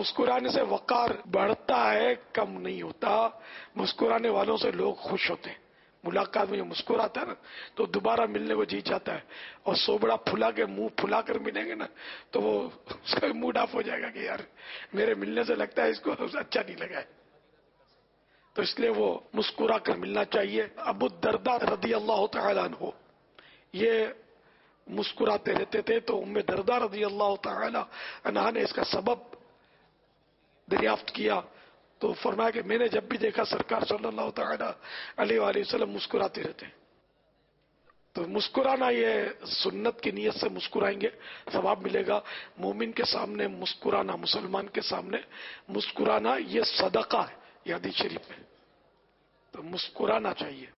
मुस्कुराने से वकार बढ़ता है, कम नहीं होता। मुस्कुराने वालों से लोग खुश होते हैं। मुलाकात में जो मुस्कुराता है ना तो दोबारा मिलने को जी चाहता है। और सोबड़ा फुला के मुंह फुला कर मिलेंगे ना तो वो उसका मूड ऑफ हो जाएगा कि यार मेरे मिलने से लगता है इसको अच्छा नहीं लगा है। तो इसलिए वो मुस्कुरा कर मिलना चाहिए। अबू दरदा रदी अल्लाह तआला अन्हु ये मुस्कुराते रहते थे, तो उम्मे दरदा रदी अल्लाह तआला अन्हा ने इसका सबब दरियाफ्त किया तो फरमाया कि मैंने जब भी देखा सरकार सल्लल्लाहु तआला अलैहि वसल्लम मुस्कुराते रहते हैं। तो मुस्कुराना, ये सुन्नत की नीयत से मुस्कुराएंगे सवाब मिलेगा। मोमिन के सामने मुस्कुराना, मुसलमान के सामने मुस्कुराना ये सदका है, ये हदीस शरीफ में। तो मुस्कुराना चाहिए।